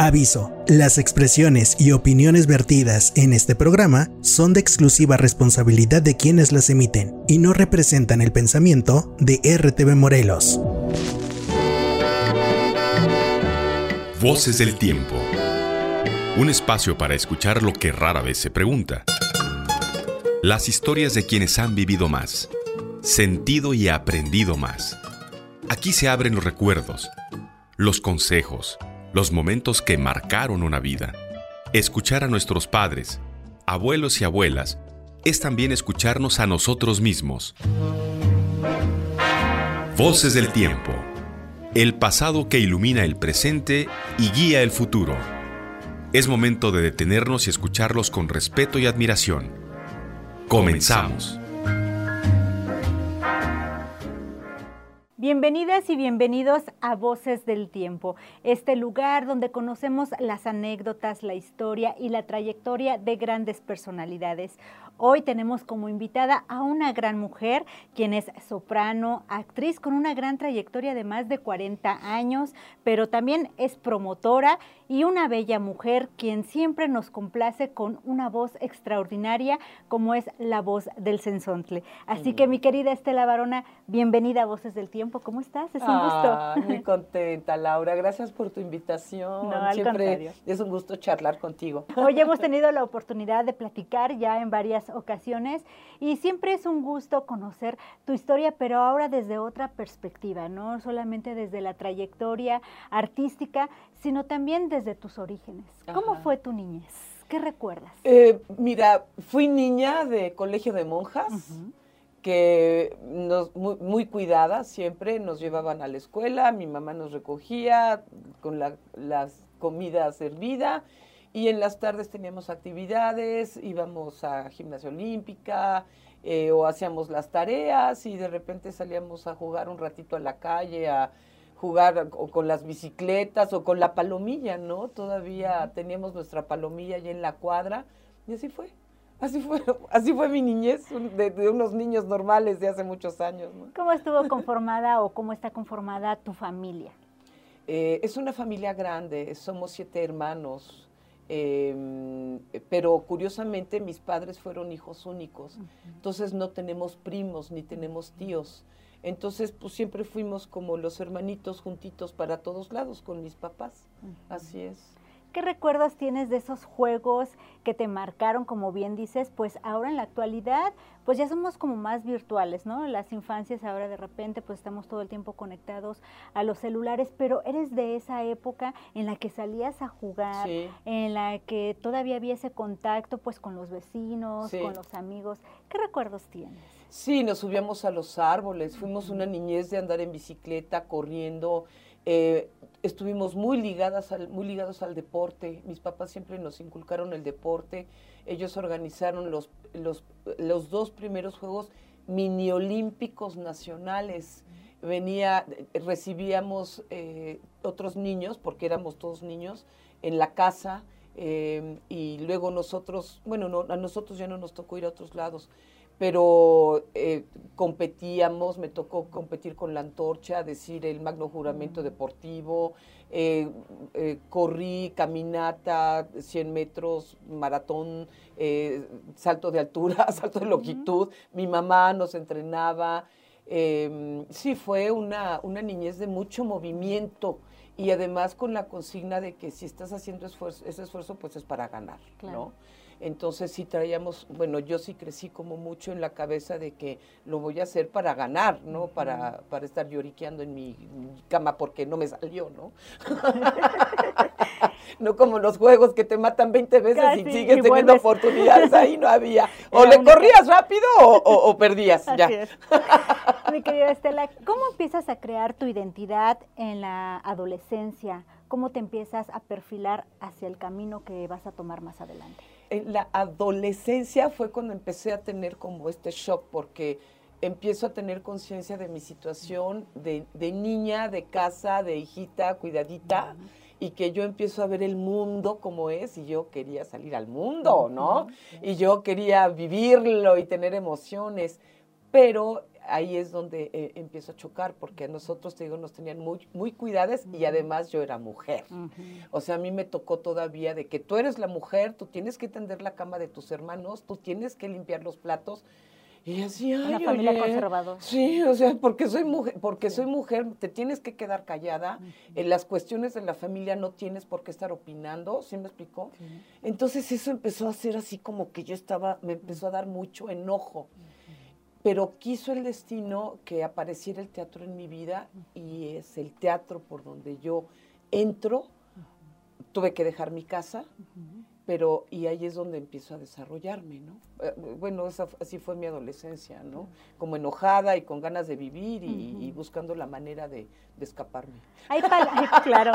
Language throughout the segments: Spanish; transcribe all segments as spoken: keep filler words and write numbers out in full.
Aviso, las expresiones y opiniones vertidas en este programa son de exclusiva responsabilidad de quienes las emiten y no representan el pensamiento de R T V Morelos. Voces del Tiempo. Un espacio para escuchar lo que rara vez se pregunta. Las historias de quienes han vivido más, sentido y aprendido más. Aquí se abren los recuerdos, los consejos, los momentos que marcaron una vida. Escuchar a nuestros padres, abuelos y abuelas es también escucharnos a nosotros mismos. Voces del Tiempo. El pasado que ilumina el presente y guía el futuro. Es momento de detenernos y escucharlos con respeto y admiración. Comenzamos. Bienvenidas y bienvenidos a Voces del Tiempo, este lugar donde conocemos las anécdotas, la historia y la trayectoria de grandes personalidades. Hoy tenemos como invitada a una gran mujer, quien es soprano, actriz con una gran trayectoria de más de cuarenta años, pero también es promotora y una bella mujer, quien siempre nos complace con una voz extraordinaria, como es la voz del Cenzontle. Así que, mi querida Estela Varona, bienvenida a Voces del Tiempo. ¿Cómo estás? Es un ah, gusto. Muy contenta, Laura. Gracias por tu invitación. No, al Siempre contrario. Es un gusto charlar contigo. Hoy hemos tenido la oportunidad de platicar ya en varias ocasiones y siempre es un gusto conocer tu historia, pero ahora desde otra perspectiva, no solamente desde la trayectoria artística, sino también desde tus orígenes. ¿Cómo Ajá. fue tu niñez? ¿Qué recuerdas? Eh, mira, fui niña de colegio de monjas. Uh-huh. que nos, muy, muy cuidadas siempre, nos llevaban a la escuela, mi mamá nos recogía con la las comida servida y en las tardes teníamos actividades, íbamos a gimnasia olímpica eh, o hacíamos las tareas y de repente salíamos a jugar un ratito a la calle, a jugar o con las bicicletas o con la palomilla, ¿no? Todavía teníamos nuestra palomilla allí en la cuadra y así fue. Así fue, así fue mi niñez, de, de unos niños normales de hace muchos años, ¿no? ¿Cómo estuvo conformada o cómo está conformada tu familia? Eh, es una familia grande, somos siete hermanos, eh, pero curiosamente mis padres fueron hijos únicos, uh-huh. Entonces no tenemos primos ni tenemos tíos. Entonces pues siempre fuimos como los hermanitos juntitos para todos lados con mis papás, uh-huh. Así es. ¿Qué recuerdos tienes de esos juegos que te marcaron, como bien dices? Pues ahora en la actualidad, pues ya somos como más virtuales, ¿no? Las infancias ahora de repente, pues estamos todo el tiempo conectados a los celulares, pero eres de esa época en la que salías a jugar, sí. En la que todavía había ese contacto, pues con los vecinos, sí. Con los amigos. ¿Qué recuerdos tienes? Sí, nos subíamos a los árboles, fuimos una niñez de andar en bicicleta, corriendo. Eh, estuvimos muy ligadas al, muy ligados al deporte. Mis papás siempre nos inculcaron el deporte. Ellos organizaron los, los, los dos primeros Juegos Mini Olímpicos Nacionales. Venía, recibíamos eh, otros niños, porque éramos todos niños, en la casa, eh, y luego nosotros, bueno, no, a nosotros ya no nos tocó ir a otros lados, pero eh, competíamos, me tocó competir con la antorcha, decir el magno juramento deportivo, eh, eh, corrí, caminata, cien metros, maratón, eh, salto de altura, salto de longitud, uh-huh. Mi mamá nos entrenaba, eh, sí fue una, una niñez de mucho movimiento y además con la consigna de que si estás haciendo esfuerzo, ese esfuerzo pues es para ganar, claro. ¿No? Entonces sí traíamos, bueno, yo sí crecí como mucho en la cabeza de que lo voy a hacer para ganar, ¿no? Uh-huh. Para, para estar lloriqueando en mi cama porque no me salió, ¿no? No como los juegos que te matan veinte veces Casi, y sigues y teniendo vuelves. Oportunidades, ahí no había. O Era le corrías una... rápido o, o, o perdías, Así ya. Es. Mi querida Estela, ¿cómo empiezas a crear tu identidad en la adolescencia? ¿Cómo te empiezas a perfilar hacia el camino que vas a tomar más adelante? En la adolescencia fue cuando empecé a tener como este shock, porque empiezo a tener conciencia de mi situación de, de niña, de casa, de hijita, cuidadita, uh-huh. Y que yo empiezo a ver el mundo como es, y yo quería salir al mundo, ¿no? Uh-huh. Y yo quería vivirlo y tener emociones, pero ahí es donde eh, empiezo a chocar, porque a nosotros, te digo, nos tenían muy, muy cuidadas y además yo era mujer. Uh-huh. O sea, a mí me tocó todavía de que tú eres la mujer, tú tienes que tender la cama de tus hermanos, tú tienes que limpiar los platos. Y así, ay, una familia oye, conservadora. Sí, o sea, porque soy mujer, porque sí. soy mujer, te tienes que quedar callada. Uh-huh. En las cuestiones de la familia no tienes por qué estar opinando, ¿sí me explicó? Uh-huh. Entonces eso empezó a ser así como que yo estaba, me empezó a dar mucho enojo. Uh-huh. Pero quiso el destino que apareciera el teatro en mi vida, uh-huh. y es el teatro por donde yo entro. Uh-huh. Tuve que dejar mi casa. Uh-huh. Pero, y ahí es donde empiezo a desarrollarme, ¿no? Eh, bueno, esa, así fue mi adolescencia, ¿no? Como enojada y con ganas de vivir y, uh-huh. y buscando la manera de, de escaparme. Hay pal- claro.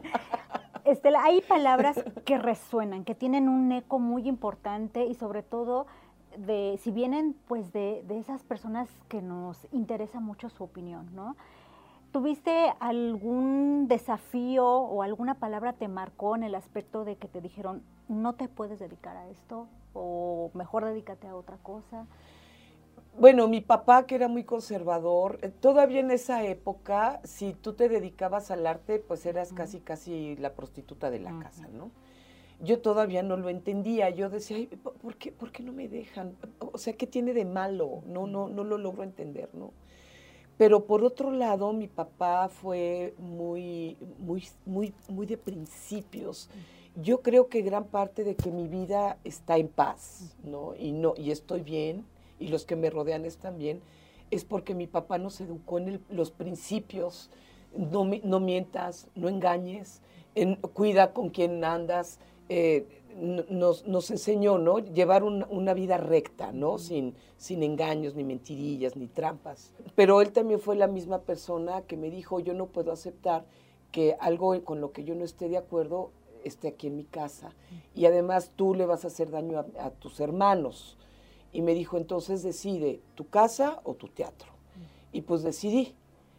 Estela, hay palabras que resuenan, que tienen un eco muy importante y sobre todo, de si vienen pues de, de esas personas que nos interesa mucho su opinión, ¿no? ¿Tuviste algún desafío o alguna palabra te marcó en el aspecto de que te dijeron, no te puedes dedicar a esto o mejor dedícate a otra cosa? Bueno, mi papá, que era muy conservador, todavía en esa época, si tú te dedicabas al arte, pues eras uh-huh. casi, casi la prostituta de la uh-huh. casa, ¿no? Yo todavía no lo entendía, yo decía, ay, ¿por qué, ¿por qué no me dejan? O sea, ¿qué tiene de malo? No, no, no lo logro entender, ¿no? Pero por otro lado, mi papá fue muy, muy, muy, muy de principios. Yo creo que gran parte de que mi vida está en paz, ¿no? Y no, y estoy bien, y los que me rodean están bien, es porque mi papá nos educó en el, los principios. No, no mientas, no engañes, en, cuida con quién andas. Eh, nos, nos enseñó, ¿no? Llevar un, una vida recta, ¿no? Sin, sin engaños, ni mentirillas, ni trampas. Pero él también fue la misma persona que me dijo, yo no puedo aceptar que algo con lo que yo no esté de acuerdo esté aquí en mi casa. Y además tú le vas a hacer daño a, a tus hermanos. Y me dijo, entonces decide, tu casa o tu teatro. Y pues decidí.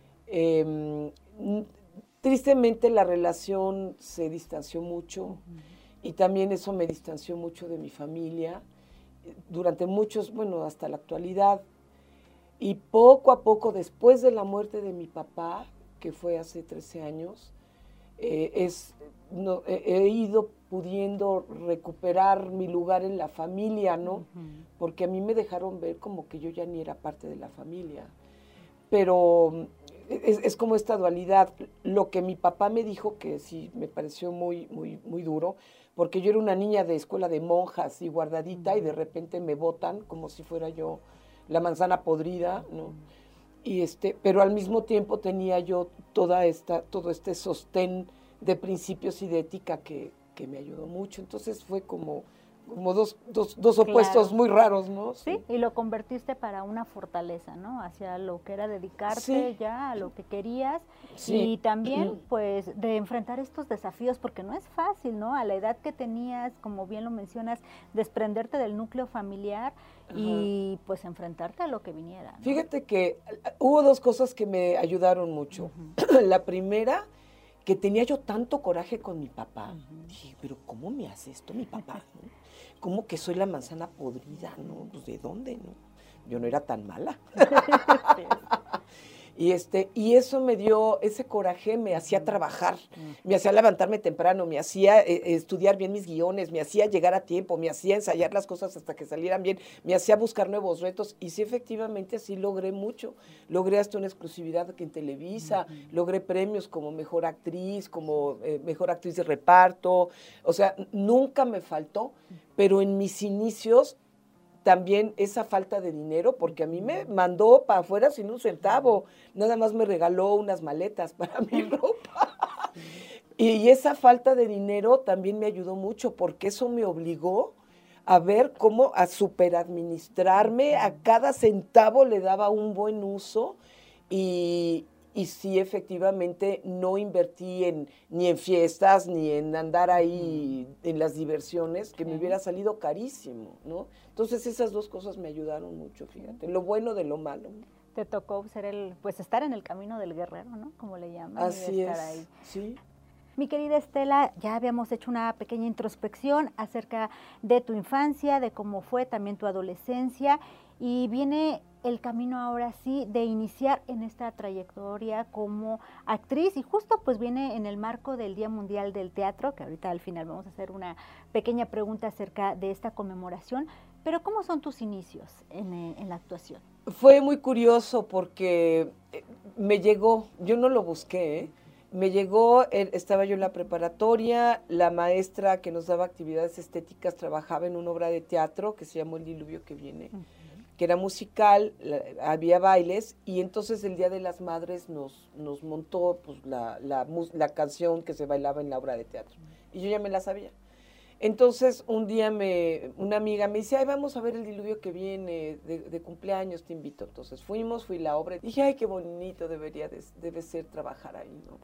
Eh, tristemente la relación se distanció mucho. Uh-huh. Y también eso me distanció mucho de mi familia durante muchos, bueno, hasta la actualidad. Y poco a poco, después de la muerte de mi papá, que fue hace trece años, eh, es, no, he, he ido pudiendo recuperar mi lugar en la familia, ¿no? Uh-huh. Porque a mí me dejaron ver como que yo ya ni era parte de la familia. Pero es, es como esta dualidad. Lo que mi papá me dijo, que sí me pareció muy, muy, muy duro, porque yo era una niña de escuela de monjas y guardadita, uh-huh. y de repente me botan como si fuera yo la manzana podrida, ¿no? Uh-huh. Y este, pero al mismo tiempo tenía yo toda esta, todo este sostén de principios y de ética que, que me ayudó mucho. Entonces fue como, como dos, dos, dos opuestos claro. muy raros, ¿no? Sí. sí, y lo convertiste para una fortaleza, ¿no? Hacia lo que era dedicarte sí. ya a lo que querías sí. y también, pues, de enfrentar estos desafíos, porque no es fácil, ¿no? A la edad que tenías, como bien lo mencionas, desprenderte del núcleo familiar Ajá. y, pues, enfrentarte a lo que viniera, ¿no? Fíjate que hubo dos cosas que me ayudaron mucho. Uh-huh. La primera, que tenía yo tanto coraje con mi papá. Uh-huh. Dije, pero ¿cómo me hace esto mi papá? ¿No? ¿Cómo que soy la manzana podrida? ¿No? Pues ¿de dónde? ¿No? Yo no era tan mala. Y, este, y eso me dio, ese coraje me hacía trabajar, me hacía levantarme temprano, me hacía eh, estudiar bien mis guiones, me hacía llegar a tiempo, me hacía ensayar las cosas hasta que salieran bien, me hacía buscar nuevos retos. Y sí, efectivamente, así logré mucho. Logré hasta una exclusividad en Televisa, uh-huh. logré premios como mejor actriz, como eh, mejor actriz de reparto. O sea, nunca me faltó, pero en mis inicios también esa falta de dinero, porque a mí me mandó para afuera sin un centavo, nada más me regaló unas maletas para mi ropa. Y esa falta de dinero también me ayudó mucho, porque eso me obligó a ver cómo a superadministrarme, a cada centavo le daba un buen uso, y, y sí, efectivamente, no invertí en, ni en fiestas, ni en andar ahí en las diversiones, que me hubiera salido carísimo, ¿no? Entonces, esas dos cosas me ayudaron mucho, fíjate, lo bueno de lo malo. Te tocó ser el, pues estar en el camino del guerrero, ¿no? Como le llaman. Así estar es, ahí. sí. Mi querida Estela, ya habíamos hecho una pequeña introspección acerca de tu infancia, de cómo fue también tu adolescencia, y viene el camino ahora sí de iniciar en esta trayectoria como actriz, y justo pues viene en el marco del Día Mundial del Teatro, que ahorita al final vamos a hacer una pequeña pregunta acerca de esta conmemoración, pero ¿cómo son tus inicios en, en la actuación? Fue muy curioso porque me llegó, yo no lo busqué, ¿eh? Me llegó, estaba yo en la preparatoria, la maestra que nos daba actividades estéticas trabajaba en una obra de teatro que se llamó El Diluvio que Viene, uh-huh. que era musical, la, había bailes, y entonces el Día de las Madres nos, nos montó pues, la, la, la canción que se bailaba en la obra de teatro, y yo ya me la sabía. Entonces, un día me, una amiga me dice, ay, vamos a ver El Diluvio que Viene, de, de cumpleaños, te invito. Entonces fuimos, fui la obra, dije, ay, qué bonito debería de, debe ser trabajar ahí, ¿no?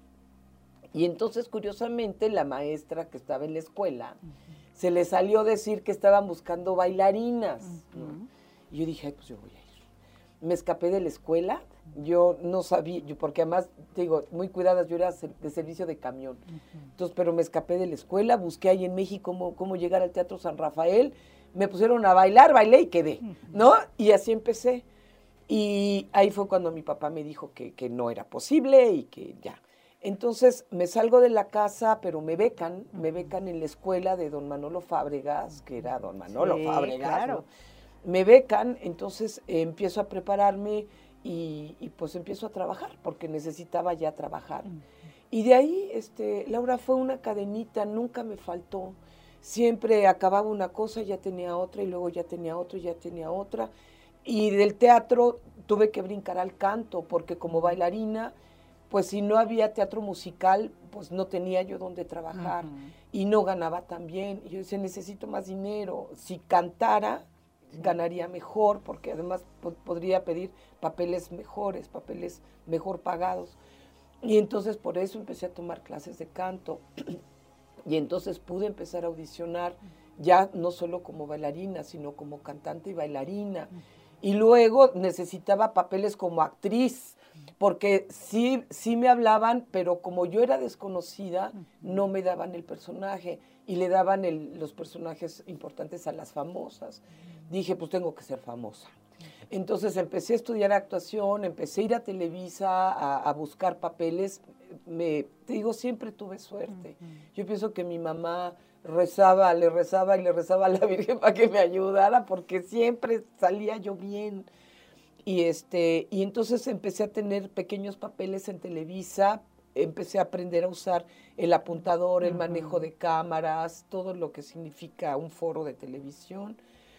Y entonces, curiosamente, la maestra que estaba en la escuela, uh-huh. se le salió decir que estaban buscando bailarinas, uh-huh. ¿no? Y yo dije, ay, pues yo voy a ir. Me escapé de la escuela, yo no sabía, yo porque además, te digo, muy cuidadas, yo era de servicio de camión. Uh-huh. Entonces, pero me escapé de la escuela, busqué ahí en México cómo, cómo llegar al Teatro San Rafael, me pusieron a bailar, bailé y quedé, uh-huh. ¿no? Y así empecé. Y ahí fue cuando mi papá me dijo que, que no era posible y que ya. Entonces, me salgo de la casa, pero me becan, uh-huh. me becan en la escuela de don Manolo Fábregas, que era don Manolo sí, Fábregas, claro. ¿no? Me becan, entonces eh, empiezo a prepararme y, y pues empiezo a trabajar, porque necesitaba ya trabajar. Uh-huh. Y de ahí, este, Laura, fue una cadenita, nunca me faltó. Siempre acababa una cosa, ya tenía otra, y luego ya tenía otra, y ya tenía otra. Y del teatro tuve que brincar al canto, porque como bailarina, pues si no había teatro musical, pues no tenía yo dónde trabajar. Uh-huh. Y no ganaba tan bien. Y yo decía, necesito más dinero. Si cantara, sí. ganaría mejor, porque además po- podría pedir papeles mejores, papeles mejor pagados. Y entonces por eso empecé a tomar clases de canto. Y entonces pude empezar a audicionar, ya no solo como bailarina, sino como cantante y bailarina. Y luego necesitaba papeles como actriz, porque sí, sí me hablaban, pero como yo era desconocida, no me daban el personaje y le daban el, los personajes importantes a las famosas. Dije, pues tengo que ser famosa. Entonces empecé a estudiar actuación, empecé a ir a Televisa a, a buscar papeles. Me, te digo, siempre tuve suerte. Yo pienso que mi mamá rezaba, le rezaba y le rezaba a la Virgen para que me ayudara, porque siempre salía yo bien. Y, este, y entonces empecé a tener pequeños papeles en Televisa, empecé a aprender a usar el apuntador, el manejo de cámaras, todo lo que significa un foro de televisión.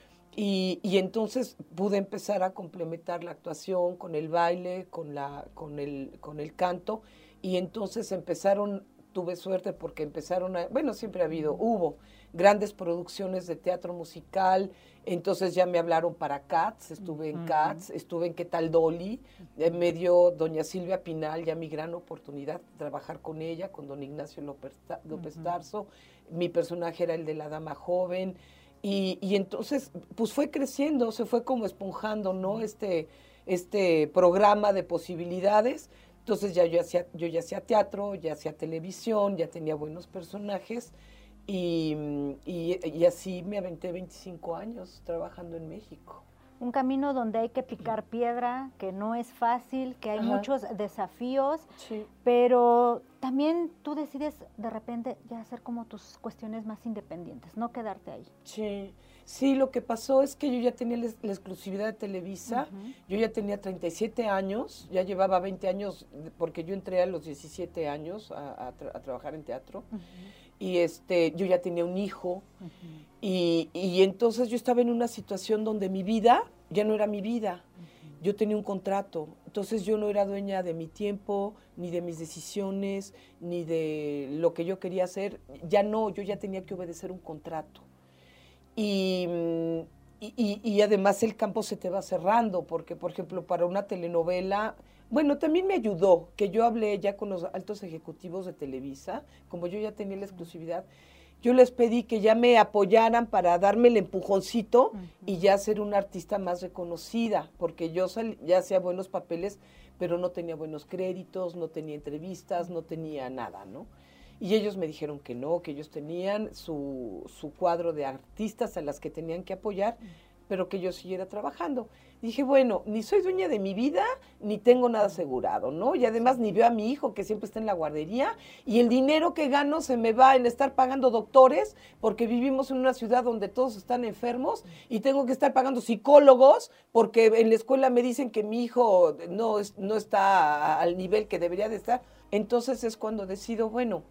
Y, y entonces pude empezar a complementar la actuación con el baile, con, la, con, el, con el canto, y entonces empezaron, tuve suerte porque empezaron a, bueno, siempre ha habido, hubo grandes producciones de teatro musical, entonces ya me hablaron para Cats, estuve en Cats, estuve en ¿Qué tal Dolly? Eh, me dio doña Silvia Pinal ya mi gran oportunidad de trabajar con ella, con don Ignacio López, López Tarso, mi personaje era el de la dama joven, y, y entonces pues fue creciendo, se fue como esponjando, ¿no? Este, este programa de posibilidades. Entonces ya yo, hacía, yo ya hacía teatro, ya hacía televisión, ya tenía buenos personajes y, y, y así me aventé veinticinco años trabajando en México. Un camino donde hay que picar piedra, que no es fácil, que hay Ajá. muchos desafíos, sí. pero también tú decides de repente ya hacer como tus cuestiones más independientes, no quedarte ahí. Sí. Sí, lo que pasó es que yo ya tenía la, la exclusividad de Televisa, uh-huh. yo ya tenía treinta y siete años, ya llevaba veinte años, porque yo entré a los diecisiete años a, a, tra- a trabajar en teatro, uh-huh. y este, yo ya tenía un hijo, uh-huh. y, y entonces yo estaba en una situación donde mi vida ya no era mi vida, uh-huh. yo tenía un contrato, entonces yo no era dueña de mi tiempo, ni de mis decisiones, ni de lo que yo quería hacer, ya no, yo ya tenía que obedecer un contrato. Y, y, y además el campo se te va cerrando, porque, por ejemplo, para una telenovela, bueno, también me ayudó, que yo hablé ya con los altos ejecutivos de Televisa, como yo ya tenía la exclusividad, yo les pedí que ya me apoyaran para darme el empujoncito uh-huh. y ya ser una artista más reconocida, porque yo sal, ya hacía buenos papeles, pero no tenía buenos créditos, no tenía entrevistas, no tenía nada, ¿no? Y ellos me dijeron que no, que ellos tenían su, su cuadro de artistas a las que tenían que apoyar, pero que yo siguiera trabajando. Dije, bueno, ni soy dueña de mi vida, ni tengo nada asegurado, ¿no? Y además ni veo a mi hijo que siempre está en la guardería, y el dinero que gano se me va en estar pagando doctores, porque vivimos en una ciudad donde todos están enfermos, y tengo que estar pagando psicólogos, porque en la escuela me dicen que mi hijo no, es, no está al nivel que debería de estar. Entonces es cuando decido, bueno,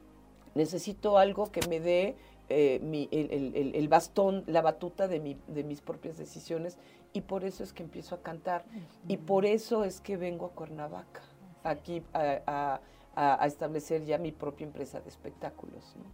necesito algo que me dé eh, mi, el, el, el bastón, la batuta de, mi, de mis propias decisiones, y por eso es que empiezo a cantar, uh-huh. y por eso es que vengo a Cuernavaca, aquí a, a, a establecer ya mi propia empresa de espectáculos, ¿no?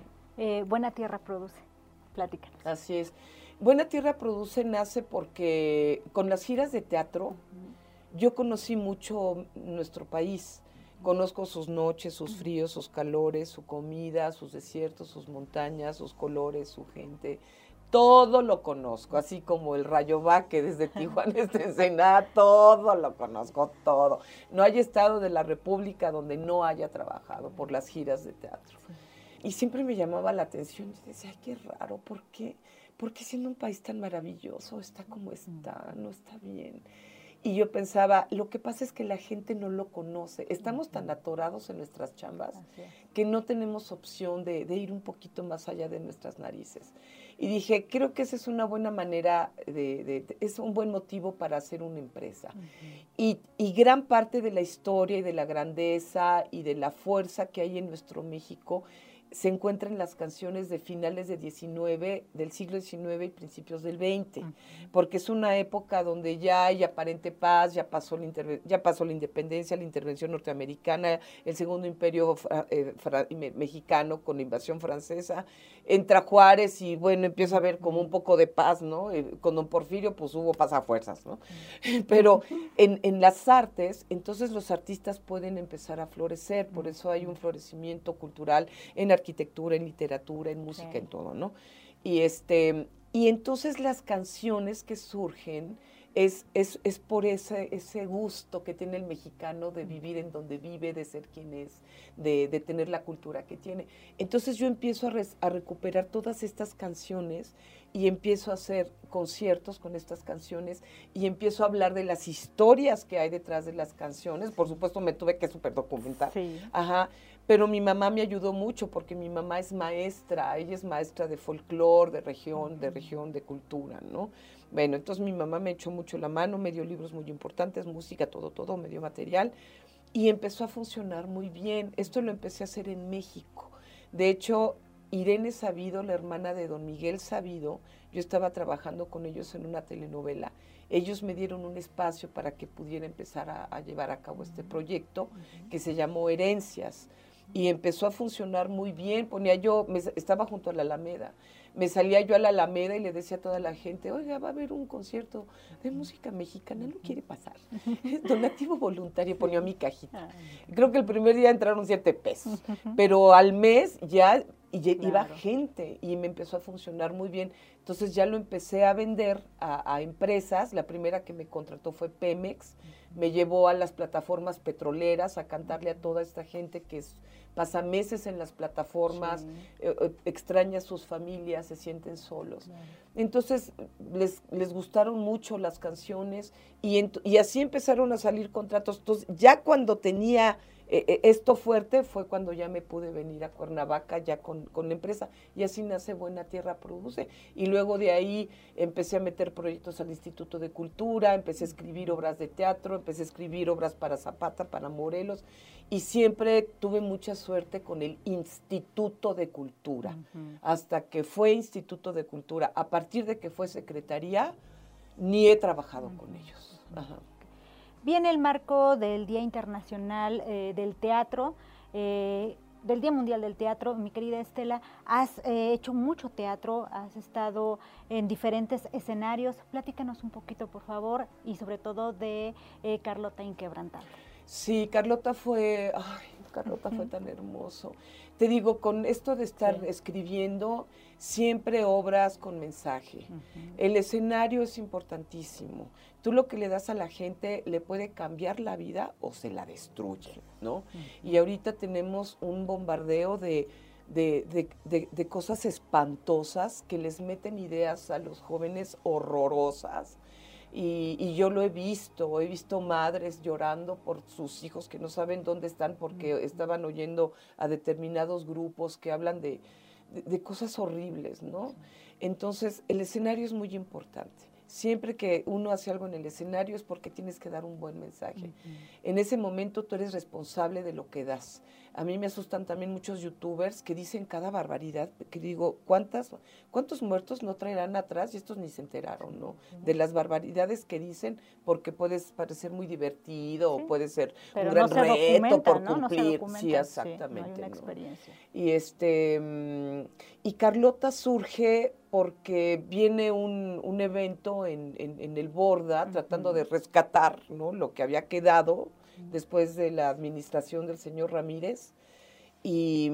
Eh, Buena Tierra Produce, pláticanos. Así es. Buena Tierra Produce nace porque con las giras de teatro, uh-huh. yo conocí mucho nuestro país. Conozco sus noches, sus fríos, sus calores, su comida, sus desiertos, sus montañas, sus colores, su gente. Todo lo conozco, así como el Rayovac, que desde Tijuana hasta Ensenada, todo lo conozco, todo. No hay estado de la República donde no haya trabajado por las giras de teatro. Y siempre me llamaba la atención, y decía, ay, qué raro, ¿por qué? ¿Por qué siendo un país tan maravilloso está como está, no está bien? Y yo pensaba, lo que pasa es que la gente no lo conoce. Estamos tan atorados en nuestras chambas que no tenemos opción de, de ir un poquito más allá de nuestras narices. Y dije, creo que esa es una buena manera, de, de, de, es un buen motivo para hacer una empresa. Uh-huh. Y, y gran parte de la historia y de la grandeza y de la fuerza que hay en nuestro México se encuentra en las canciones de finales de diecinueve, del siglo diecinueve y principios del veinte, uh-huh. porque es una época donde ya hay aparente paz, ya pasó la, interve- ya pasó la independencia, la intervención norteamericana, el segundo imperio fra- eh, fra- me- mexicano con la invasión francesa, entra Juárez y bueno, empieza a haber como un poco de paz, ¿no? Eh, con don Porfirio pues hubo paz a fuerzas, ¿no? Uh-huh. Pero en, en las artes, entonces los artistas pueden empezar a florecer, por eso hay un florecimiento cultural en arquitectura, en literatura, en música, okay. en todo, ¿no? Y este, y entonces las canciones que surgen es, es, es por ese, ese gusto que tiene el mexicano de vivir en donde vive, de ser quien es, de, de tener la cultura que tiene. Entonces yo empiezo a, res, a recuperar todas estas canciones y empiezo a hacer conciertos con estas canciones y empiezo a hablar de las historias que hay detrás de las canciones. Por supuesto me tuve que súper documentar. Sí. Ajá. Pero mi mamá me ayudó mucho porque mi mamá es maestra, ella es maestra de folclore, de región, de región, de cultura, ¿no? Bueno, entonces mi mamá me echó mucho la mano, me dio libros muy importantes, música, todo, todo, me dio material y empezó a funcionar muy bien. Esto lo empecé a hacer en México. De hecho, Irene Sabido, la hermana de don Miguel Sabido, yo estaba trabajando con ellos en una telenovela. Ellos me dieron un espacio para que pudiera empezar a, a llevar a cabo este proyecto que se llamó Herencias. Y empezó a funcionar muy bien, ponía yo, me, estaba junto a la Alameda, me salía yo a la Alameda y le decía a toda la gente, oiga, va a haber un concierto de música mexicana, ¿no quiere pasar? Donativo voluntario, ponía mi cajita. Creo que el primer día entraron siete pesos, pero al mes ya y claro. iba gente y me empezó a funcionar muy bien. Entonces ya lo empecé a vender a, a empresas, la primera que me contrató fue Pemex, me llevó a las plataformas petroleras a cantarle a toda esta gente que es, pasa meses en las plataformas, sí. eh, extraña a sus familias, se sienten solos. Claro. Entonces les, les gustaron mucho las canciones y, ent- y así empezaron a salir contratos. Entonces ya cuando tenía eh, esto fuerte fue cuando ya me pude venir a Cuernavaca ya con, con la empresa y así nace Buena Tierra Produce. Y luego de ahí empecé a meter proyectos al Instituto de Cultura, empecé a escribir obras de teatro, empecé a escribir obras para Zapata, para Morelos, y siempre tuve mucha suerte con el Instituto de Cultura, uh-huh. hasta que fue Instituto de Cultura. A partir de que fue Secretaría, ni he trabajado uh-huh. con ellos. Ajá. Viene el marco del Día Internacional eh, del Teatro, eh, del Día Mundial del Teatro. Mi querida Estela, has eh, hecho mucho teatro, has estado en diferentes escenarios. Platícanos un poquito, por favor, y sobre todo de eh, Carlota Inquebrantable. Sí, Carlota fue, ay, Carlota uh-huh. fue tan hermoso. Te digo, con esto de estar sí. escribiendo, siempre obras con mensaje. Uh-huh. El escenario es importantísimo. Tú lo que le das a la gente le puede cambiar la vida o se la destruye, ¿no? Uh-huh. Y ahorita tenemos un bombardeo de, de, de, de, de cosas espantosas que les meten ideas a los jóvenes horrorosas. Y, y yo lo he visto, he visto madres llorando por sus hijos que no saben dónde están porque estaban oyendo a determinados grupos que hablan de, de, de cosas horribles, ¿no? Entonces, el escenario es muy importante. Siempre que uno hace algo en el escenario es porque tienes que dar un buen mensaje. Uh-huh. En ese momento tú eres responsable de lo que das. A mí me asustan también muchos youtubers que dicen cada barbaridad, que digo, ¿cuántas, ¿cuántos muertos no traerán atrás? Y estos ni se enteraron, ¿no? Uh-huh. De las barbaridades que dicen, porque puedes parecer muy divertido, sí, o puede ser pero un gran no se reto por ¿no? cumplir. No se sí, exactamente. Sí, no hay una ¿no? experiencia. Y, este, y Carlota surge porque viene un, un evento en, en, en el Borda, uh-huh, tratando de rescatar, ¿no?, lo que había quedado uh-huh. después de la administración del señor Ramírez, y,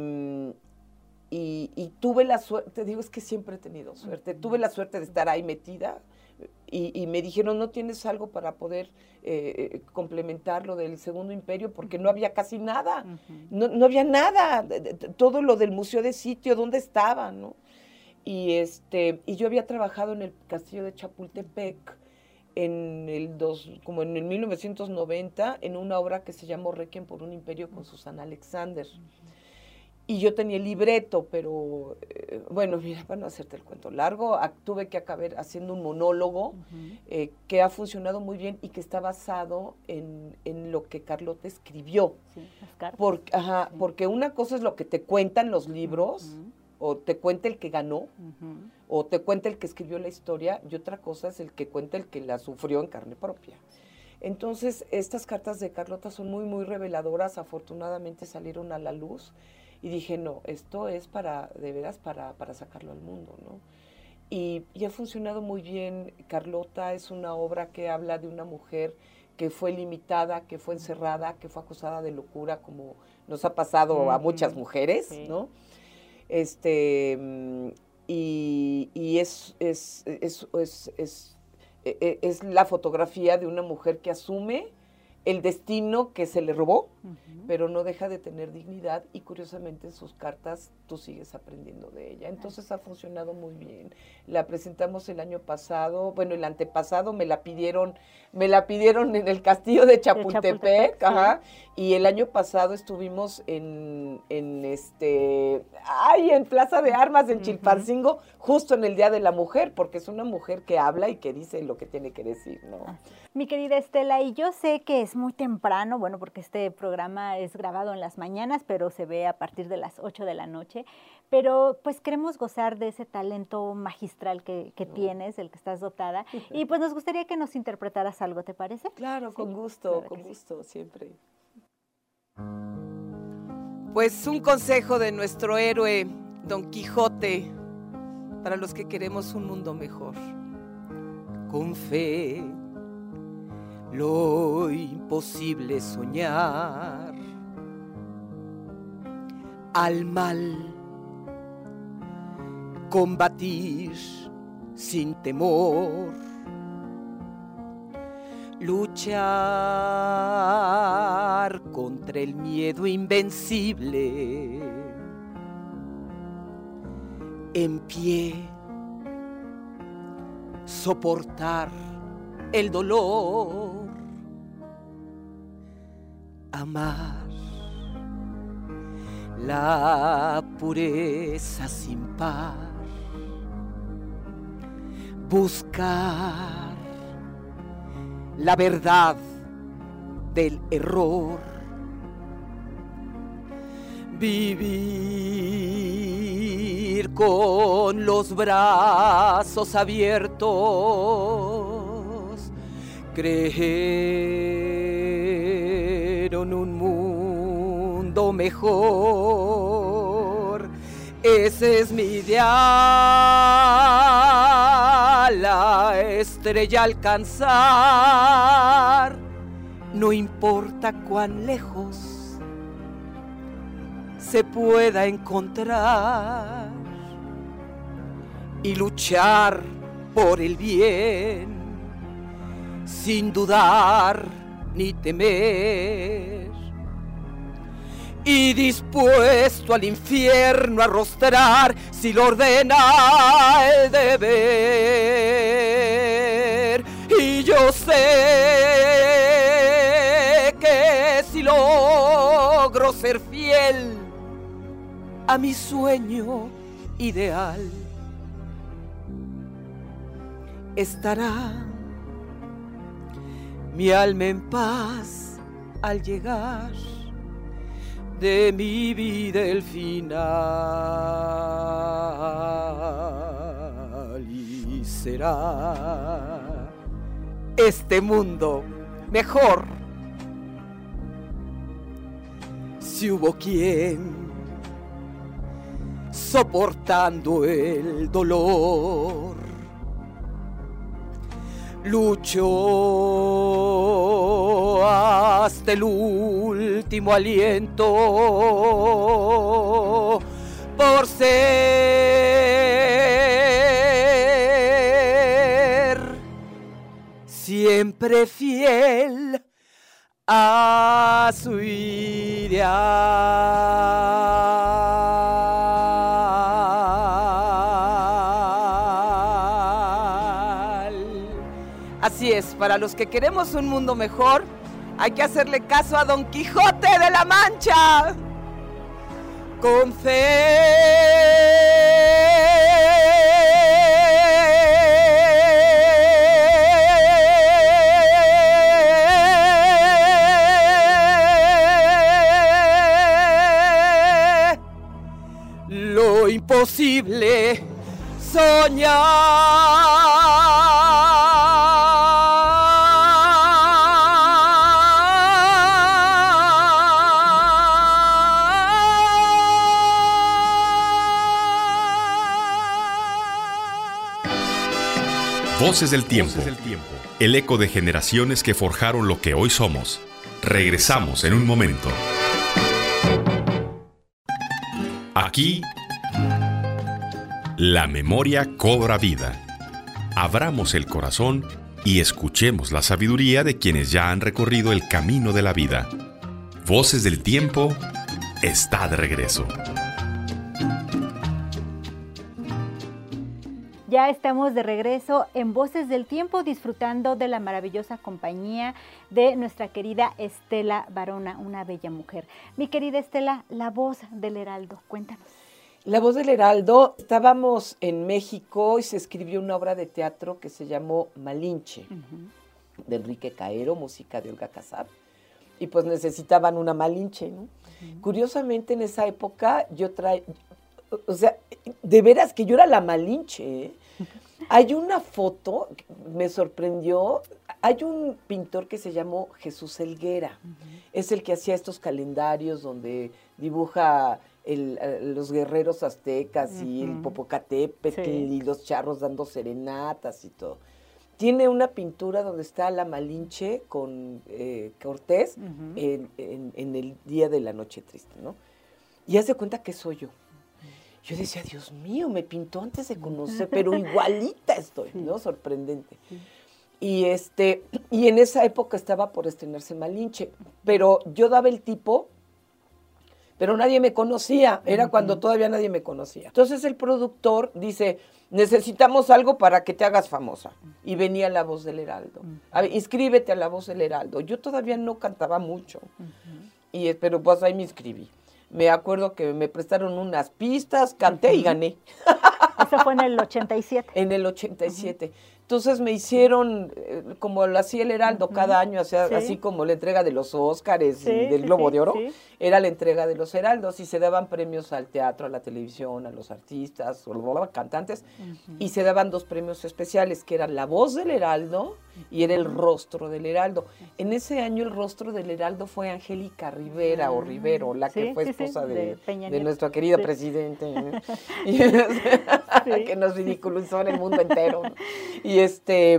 y, y tuve la suerte, digo, es que siempre he tenido suerte, uh-huh. tuve la suerte de estar ahí metida, y, y me dijeron, ¿no tienes algo para poder eh, complementar lo del Segundo Imperio? Porque no había casi nada, uh-huh. no, no había nada, todo lo del Museo de Sitio, ¿dónde estaba, no? Y, este, y yo había trabajado en el castillo de Chapultepec en el dos, como en el mil novecientos noventa en una obra que se llamó Requiem por un Imperio con Susana Alexander. Uh-huh. Y yo tenía el libreto, pero eh, bueno, mira, para no hacerte el cuento largo, a, tuve que acabar haciendo un monólogo uh-huh. eh, que ha funcionado muy bien y que está basado en, en lo que Carlota escribió. Sí, las cartas. Por, ajá, sí. Porque una cosa es lo que te cuentan los libros, uh-huh. o te cuenta el que ganó, uh-huh. o te cuenta el que escribió la historia, y otra cosa es el que cuenta el que la sufrió en carne propia. Entonces, estas cartas de Carlota son muy, muy reveladoras, afortunadamente salieron a la luz, y dije, no, esto es para, de veras, para, para sacarlo al mundo, ¿no? Y, y ha funcionado muy bien. Carlota es una obra que habla de una mujer que fue limitada, que fue encerrada, que fue acusada de locura, como nos ha pasado uh-huh. a muchas mujeres, sí. ¿no? Este, y, y es, es, es, es, es, es, es la fotografía de una mujer que asume el destino que se le robó, uh-huh. pero no deja de tener dignidad, y curiosamente en sus cartas tú sigues aprendiendo de ella. Entonces ha funcionado muy bien. La presentamos el año pasado, bueno, el antepasado me la pidieron, me la pidieron en el castillo de Chapultepec, de Chapultepec ajá, sí. Y el año pasado estuvimos en, en este, ay, en Plaza de Armas, en uh-huh. Chilpancingo, justo en el Día de la Mujer, porque es una mujer que habla y que dice lo que tiene que decir, ¿no? Ah. Mi querida Estela, y yo sé que es muy temprano, bueno, porque este programa es grabado en las mañanas, pero se ve a partir de las ocho de la noche, pero pues queremos gozar de ese talento magistral que, que no. tienes, del que estás dotada, y pues nos gustaría que nos interpretaras algo, ¿te parece? Claro, ¿Sí? con gusto, claro con gusto, sí. siempre. Pues un consejo de nuestro héroe, Don Quijote, para los que queremos un mundo mejor. Con fe, lo imposible soñar, al mal combatir sin temor, luchar contra el miedo invencible, en pie, soportar el dolor, amar la pureza sin par, buscar la verdad del error, vivir con los brazos abiertos, creer en un mundo mejor. Ese es mi ideal, la estrella alcanzar, no importa cuán lejos se pueda encontrar, y luchar por el bien sin dudar ni temer, y dispuesto al infierno a arrostrar si lo ordena el deber. Y yo sé que si logro ser fiel a mi sueño ideal, estará mi alma en paz al llegar de mi vida el final, y será este mundo mejor si hubo quien, soportando el dolor, luchó hasta el último aliento por ser siempre fiel a su ideal. Así es, para los que queremos un mundo mejor, hay que hacerle caso a Don Quijote de la Mancha. Con fe, lo imposible soñar. Voces del tiempo. El eco de generaciones que forjaron lo que hoy somos. Regresamos en un momento. Aquí, la memoria cobra vida. Abramos el corazón y escuchemos la sabiduría de quienes ya han recorrido el camino de la vida. Voces del tiempo está de regreso. Ya estamos de regreso en Voces del Tiempo, disfrutando de la maravillosa compañía de nuestra querida Estela Varona, una bella mujer. Mi querida Estela, la voz del Heraldo, cuéntanos. La voz del Heraldo, estábamos en México y se escribió una obra de teatro que se llamó Malinche, uh-huh. de Enrique Caero, música de Olga Casab, y pues necesitaban una Malinche, ¿no? Uh-huh. Curiosamente en esa época yo traía, o sea, de veras que yo era la Malinche, ¿eh? Hay una foto, me sorprendió, hay un pintor que se llamó Jesús Helguera, uh-huh. es el que hacía estos calendarios donde dibuja el, los guerreros aztecas uh-huh. y el Popocatépetl sí. y los charros dando serenatas y todo. Tiene una pintura donde está la Malinche con eh, Cortés uh-huh. en, en, en el día de la noche triste, ¿no? Y hace cuenta que soy yo. Yo decía, Dios mío, me pintó antes de conocer, pero igualita estoy, ¿no? Sorprendente. Y este, y en esa época estaba por estrenarse Malinche, pero yo daba el tipo, pero nadie me conocía, era cuando todavía nadie me conocía. Entonces el productor dice, necesitamos algo para que te hagas famosa. Y venía La Voz del Heraldo. A ver, inscríbete a La Voz del Heraldo. Yo todavía no cantaba mucho, uh-huh. y, pero pues ahí me inscribí. Me acuerdo que me prestaron unas pistas, canté uh-huh. y gané. Eso fue en el ochenta y siete. En el ochenta y siete. Uh-huh. Entonces me hicieron, eh, como lo hacía el Heraldo uh-huh. cada año, o sea, sí. así como la entrega de los Óscares sí, y del sí, Globo sí, de Oro, sí. era la entrega de los Heraldos y se daban premios al teatro, a la televisión, a los artistas, a los cantantes, uh-huh. y se daban dos premios especiales, que eran La Voz del Heraldo y era el Rostro del Heraldo. En ese año el Rostro del Heraldo fue Angélica Rivera uh-huh. o Rivero, la sí, que fue sí, esposa sí, de, de, de nuestro querido sí. presidente, ¿eh? y, sí. que nos ridiculizó en el mundo entero, ¿no? Y este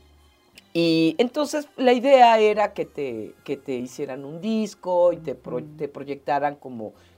y entonces la idea era que te que te hicieran un disco y te, pro, te proyectaran como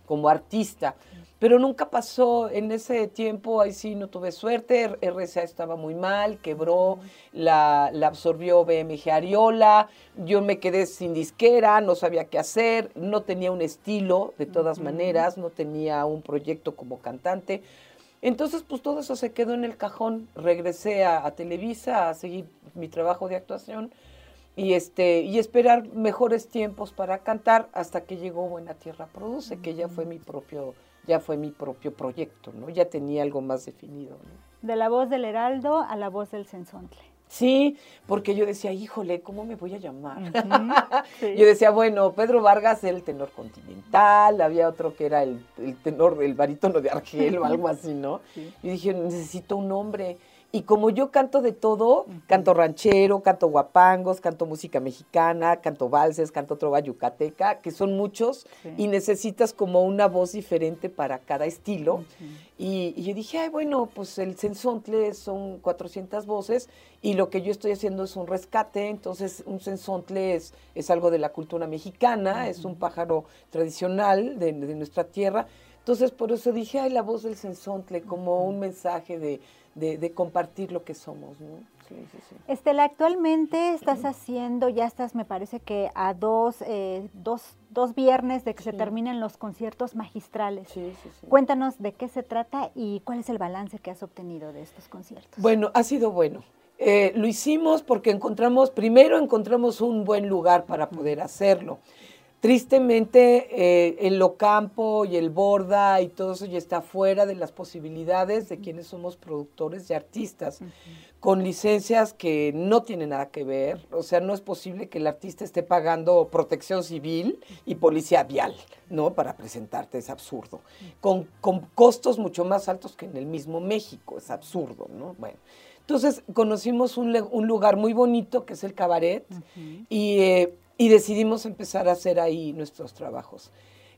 como artista. Pero nunca pasó en ese tiempo, ahí sí no tuve suerte, R C A estaba muy mal, quebró, la, la absorbió B M G Ariola, yo me quedé sin disquera, no sabía qué hacer, no tenía un estilo de todas uh-huh. maneras, no tenía un proyecto como cantante. Entonces, pues todo eso se quedó en el cajón. Regresé a, a Televisa a seguir mi trabajo de actuación y este y esperar mejores tiempos para cantar hasta que llegó Buena Tierra Produce, uh-huh. que ya fue mi propio ya fue mi propio proyecto, ¿no? Ya tenía algo más definido, ¿no? De la voz del Heraldo a la voz del Sensontle. Sí, porque yo decía, híjole, ¿cómo me voy a llamar? Uh-huh. Sí. Yo decía, bueno, Pedro Vargas era el tenor continental, había otro que era el, el tenor, el barítono de Argel o algo así, ¿no? Sí. Y dije, necesito un nombre. Y como yo canto de todo, uh-huh. canto ranchero, canto guapangos, canto música mexicana, canto valses, canto trova yucateca, que son muchos, sí. y necesitas como una voz diferente para cada estilo. Uh-huh. Y, y yo dije, ay, bueno, pues el sensontle son cuatrocientas voces y lo que yo estoy haciendo es un rescate, entonces un sensontle es, es algo de la cultura mexicana, uh-huh. es un pájaro tradicional de, de nuestra tierra. Entonces, por eso dije, ay, la voz del sensontle, como uh-huh. un mensaje de... De, de compartir lo que somos, ¿no? Sí, sí, sí. Estela, actualmente estás haciendo, ya estás, me parece que a dos, eh, dos, dos viernes de que sí. se terminen los conciertos magistrales. Sí, sí, sí. Cuéntanos de qué se trata y cuál es el balance que has obtenido de estos conciertos. Bueno, ha sido bueno. Eh, lo hicimos porque encontramos, primero encontramos un buen lugar para poder hacerlo. Tristemente, eh, el Ocampo y el Borda y todo eso ya está fuera de las posibilidades de quienes somos productores y artistas, uh-huh. con licencias que no tienen nada que ver. O sea, no es posible que el artista esté pagando protección civil y policía vial, ¿no? Para presentarte, es absurdo. Con, con costos mucho más altos que en el mismo México, es absurdo, ¿no? Bueno, entonces conocimos un, un lugar muy bonito que es el Cabaret, uh-huh. y... Eh, Y decidimos empezar a hacer ahí nuestros trabajos.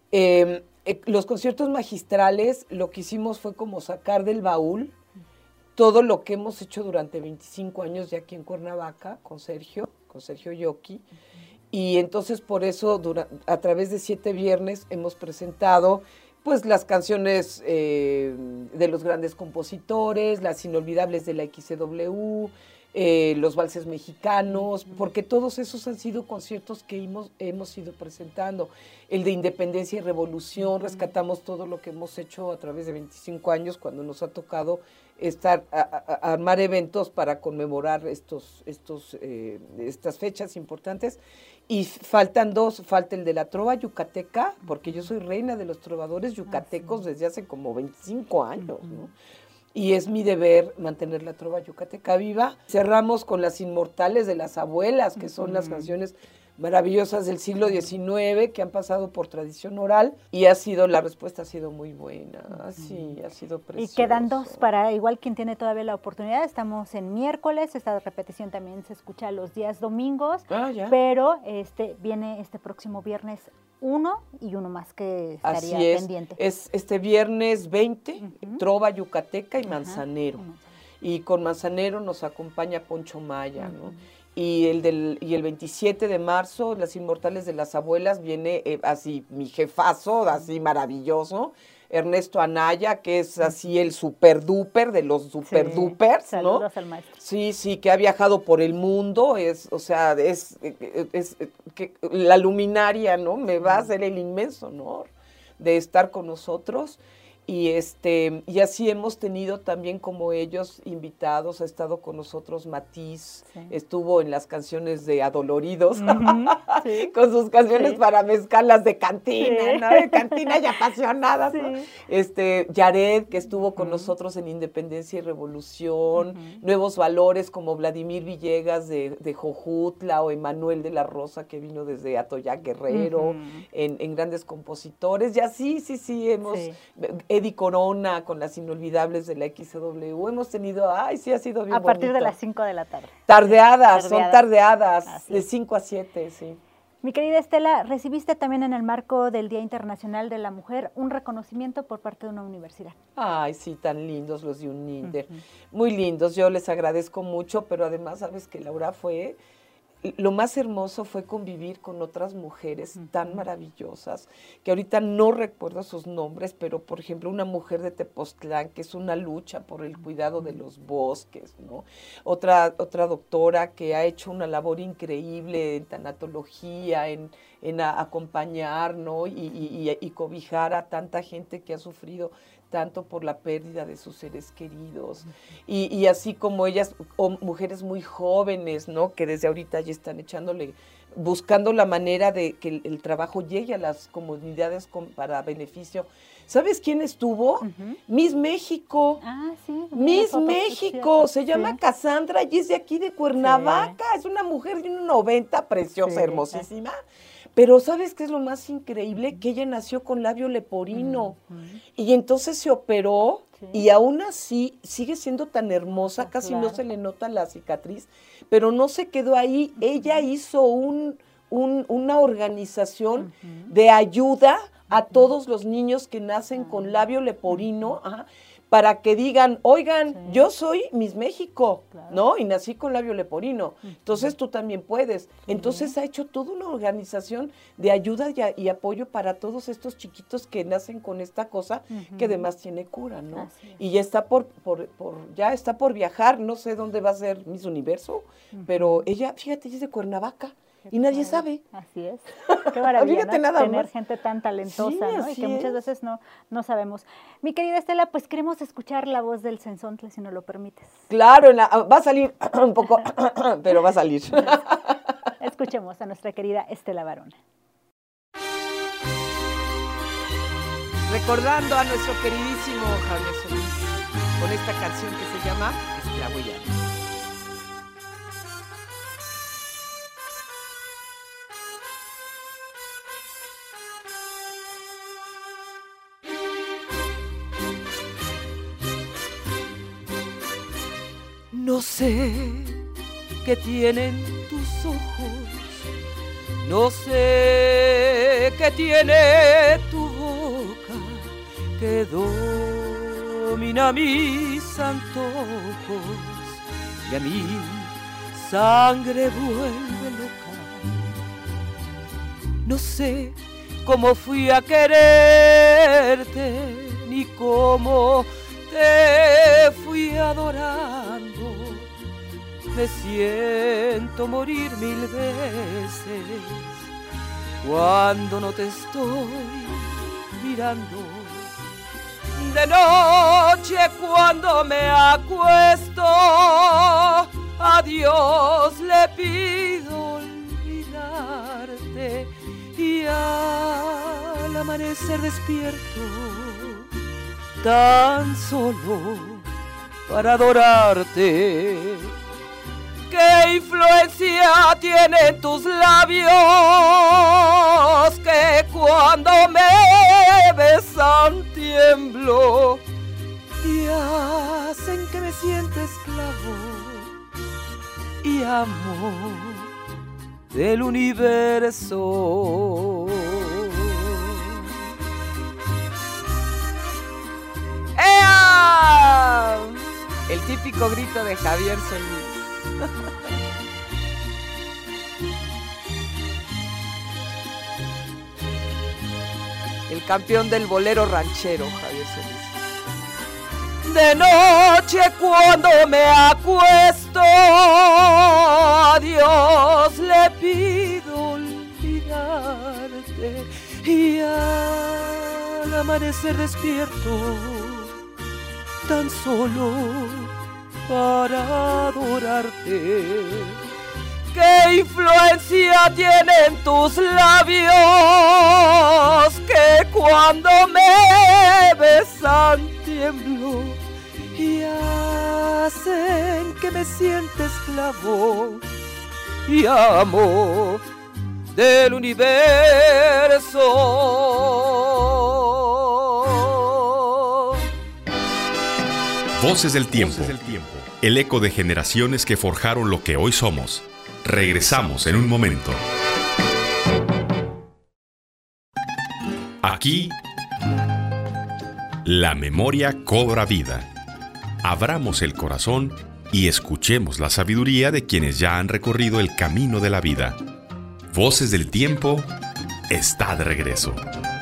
Eh, eh, los conciertos magistrales, lo que hicimos fue como sacar del baúl todo lo que hemos hecho durante veinticinco años ya aquí en Cuernavaca, con Sergio, con Sergio Yoki. Y entonces por eso, dura, a través de siete viernes, hemos presentado pues las canciones eh, de los grandes compositores, las inolvidables de la X C W, Eh, los valses mexicanos, porque todos esos han sido conciertos que hemos, hemos ido presentando. El de Independencia y Revolución, rescatamos todo lo que hemos hecho a través de veinticinco años, cuando nos ha tocado estar a, a, a armar eventos para conmemorar estos, estos, eh, estas fechas importantes. Y faltan dos, falta el de la trova yucateca, porque yo soy reina de los trovadores yucatecos desde hace como veinticinco años, ¿no? Y es mi deber mantener la trova yucateca viva. Cerramos con Las Inmortales de las Abuelas, que son uh-huh. las canciones maravillosas del siglo diecinueve que han pasado por tradición oral, y ha sido, la respuesta ha sido muy buena, uh-huh. sí, ha sido precioso. Y quedan dos para, igual quien tiene todavía la oportunidad, estamos en miércoles, esta repetición también se escucha los días domingos, ah, ¿ya? Pero este viene este próximo viernes uno y uno más que estaría Así es. pendiente. Es este viernes veinte, uh-huh. trova yucateca y manzanero. Uh-huh. Y con Manzanero nos acompaña Poncho Maya, uh-huh. ¿no? Y el, del, y el veintisiete de marzo, Las Inmortales de las Abuelas, viene eh, así mi jefazo, así maravilloso, Ernesto Anaya, que es así el super duper de los super sí, dupers, saludos ¿no? al maestro. Sí, sí, que ha viajado por el mundo, es, o sea, es, es, es que la luminaria, ¿no? Me va a hacer el inmenso honor de estar con nosotros. Y, este, y así hemos tenido también como ellos invitados, ha estado con nosotros Matiz, sí. estuvo en las canciones de Adoloridos, uh-huh, sí. con sus canciones sí. para mezclarlas de cantina, sí. ¿no? De cantina y apasionadas, sí. ¿no? Este, Yared, que estuvo con uh-huh. nosotros en Independencia y Revolución, uh-huh. Nuevos Valores como Vladimir Villegas de, de Jojutla, o Emanuel de la Rosa, que vino desde Atoyac Guerrero, uh-huh. en, en grandes compositores, y así, sí, sí, hemos... Sí. Eddie Corona con Las Inolvidables de la X C W. Hemos tenido, ay, sí, ha sido bien A partir bonito. de las cinco de la tarde. Tardeadas, tardeadas. son tardeadas, así de cinco a siete, sí. Mi querida Estela, recibiste también en el marco del Día Internacional de la Mujer un reconocimiento por parte de una universidad. Ay, sí, tan lindos los de UNINDER. Uh-huh. Muy lindos, yo les agradezco mucho, pero además, sabes que Laura fue... lo más hermoso fue convivir con otras mujeres uh-huh. tan maravillosas, que ahorita no recuerdo sus nombres, pero por ejemplo una mujer de Tepoztlán, que es una lucha por el cuidado de los bosques, ¿no? Otra, otra doctora que ha hecho una labor increíble en tanatología, en, en a, acompañar, ¿no? y, y, y, y cobijar a tanta gente que ha sufrido tanto por la pérdida de sus seres queridos, y, y así como ellas, o mujeres muy jóvenes, ¿no? Que desde ahorita ya están echándole, buscando la manera de que el, el trabajo llegue a las comunidades con, para beneficio. ¿Sabes quién estuvo? Uh-huh. Miss México. Ah, sí. Miss México, se llama sí. Cassandra y es de aquí de Cuernavaca, sí. es una mujer de unos noventa, preciosa, sí, hermosísima. Pero ¿sabes qué es lo más increíble? Que ella nació con labio leporino uh-huh. y entonces se operó sí. y aún así sigue siendo tan hermosa, ah, casi claro. no se le nota la cicatriz, pero no se quedó ahí. Uh-huh. Ella hizo un, un, una organización uh-huh. de ayuda a uh-huh. todos los niños que nacen uh-huh. con labio leporino, uh-huh. para que digan, oigan, sí. yo soy Miss México, claro. ¿no? Y nací con labio leporino, uh-huh. entonces tú también puedes. Sí. Entonces ha hecho toda una organización de ayuda y, a, y apoyo para todos estos chiquitos que nacen con esta cosa, uh-huh. que además tiene cura, ¿no? Y ya está por, por, por, ya está por viajar, no sé dónde va a ser Miss Universo, uh-huh. pero ella, fíjate, ella es de Cuernavaca. Y nadie sabe. Así es. Qué maravilla, ¿no? Nada tener más. Gente tan talentosa, sí, ¿no? Y que es. Muchas veces no, no sabemos. Mi querida Estela, pues queremos escuchar la voz del Cenzontle, si nos lo permites. Claro, la, va a salir un poco, pero va a salir. Escuchemos a nuestra querida Estela Varona. Recordando a nuestro queridísimo Javier Solís, con esta canción que se llama Esclavo Ya. No sé qué tienen tus ojos, no sé qué tiene tu boca, que domina mis antojos y a mi sangre vuelve loca. No sé cómo fui a quererte, ni cómo te fui adorando. Me siento morir mil veces cuando no te estoy mirando. De noche cuando me acuesto, a Dios le pido olvidarte y al amanecer despierto tan solo para adorarte. ¿Qué influencia tienen tus labios que cuando me besan tiemblo y hacen que me sienta esclavo y amo del universo? ¡Ea! El típico grito de Javier Solís. El campeón del bolero ranchero, Javier Solís. De noche cuando me acuesto, a Dios le pido olvidarte y al amanecer despierto tan solo para adorarte. ¿Qué influencia tienen tus labios que cuando me besan tiemblo y hacen que me sienta esclavo y amo del universo? Voces del tiempo. Voces del tiempo. El eco de generaciones que forjaron lo que hoy somos. Regresamos en un momento. Aquí, la memoria cobra vida. Abramos el corazón y escuchemos la sabiduría de quienes ya han recorrido el camino de la vida. Voces del Tiempo está de regreso.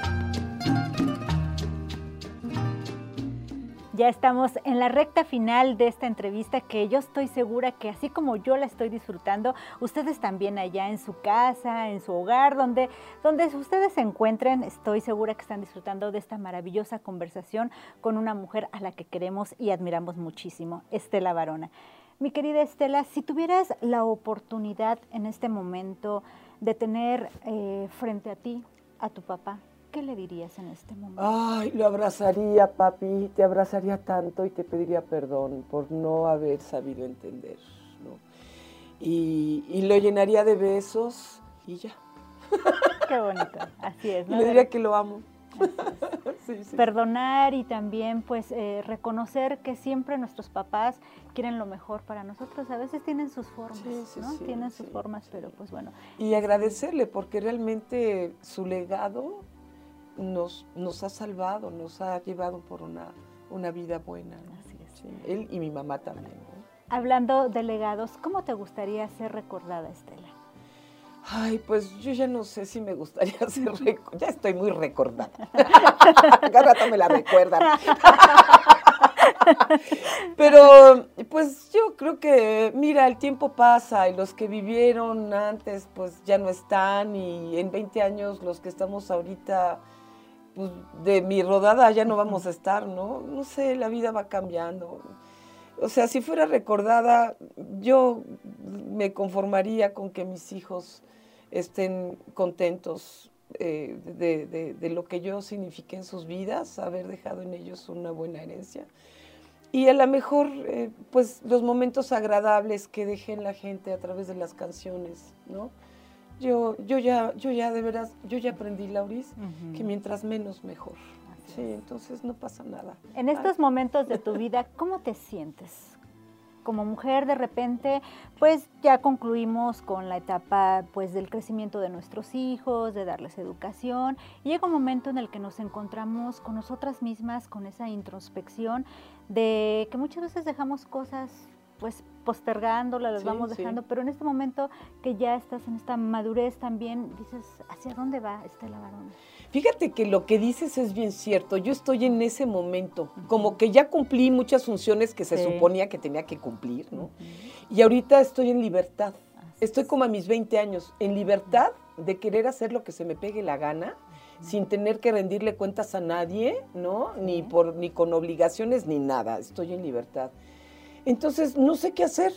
Ya estamos en la recta final de esta entrevista que yo estoy segura que así como yo la estoy disfrutando, ustedes también allá en su casa, en su hogar, donde, donde ustedes se encuentren, estoy segura que están disfrutando de esta maravillosa conversación con una mujer a la que queremos y admiramos muchísimo, Estela Varona. Mi querida Estela, si tuvieras la oportunidad en este momento de tener eh, frente a ti a tu papá, ¿qué le dirías en este momento? Ay, lo abrazaría, papi, te abrazaría tanto y te pediría perdón por no haber sabido entender, ¿no? Y, y lo llenaría de besos y ya. Qué bonito, así es, ¿no? Y le diría que lo amo. Sí, sí. Perdonar y también pues eh, reconocer que siempre nuestros papás quieren lo mejor para nosotros. A veces tienen sus formas, sí, sí, ¿no? Sí, tienen sus sí, formas, sí. Pero pues bueno. Y agradecerle porque realmente su legado nos, nos ha salvado, nos ha llevado por una, una vida buena, ¿no? Así es. Sí, él y mi mamá también, ¿no? Hablando de legados, ¿cómo te gustaría ser recordada, Estela? Ay, pues yo ya no sé si me gustaría ser recordada. Ya estoy muy recordada. Cada rato me la recuerdan. Pero, pues yo creo que, mira, el tiempo pasa y los que vivieron antes, pues ya no están. Y en veinte años, los que estamos ahorita, pues de mi rodada ya no vamos a estar, ¿no? No sé, la vida va cambiando. O sea, si fuera recordada, yo me conformaría con que mis hijos estén contentos eh, de, de, de lo que yo signifiqué en sus vidas, haber dejado en ellos una buena herencia. Y a lo mejor, eh, pues, los momentos agradables que dejé en la gente a través de las canciones, ¿no? Yo, yo, ya, yo ya, de veras, yo ya aprendí, Lauris, uh-huh. que mientras menos, mejor. Sí, entonces no pasa nada. En estos Ay. momentos de tu vida, ¿cómo te sientes? Como mujer, de repente, pues ya concluimos con la etapa pues del crecimiento de nuestros hijos, de darles educación, y llega un momento en el que nos encontramos con nosotras mismas, con esa introspección de que muchas veces dejamos cosas pues postergándolas, las sí, vamos dejando, sí. Pero en este momento que ya estás en esta madurez también, dices, ¿hacia dónde va Estela Varona? Fíjate que lo que dices es bien cierto, yo estoy en ese momento, uh-huh. como que ya cumplí muchas funciones que se sí. suponía que tenía que cumplir, ¿no? Uh-huh. Y ahorita estoy en libertad, Así estoy como a mis veinte años, en libertad de querer hacer lo que se me pegue la gana, uh-huh. sin tener que rendirle cuentas a nadie, ¿no? Uh-huh. Ni, por, ni con obligaciones ni nada, estoy en libertad. Entonces, no sé qué hacer.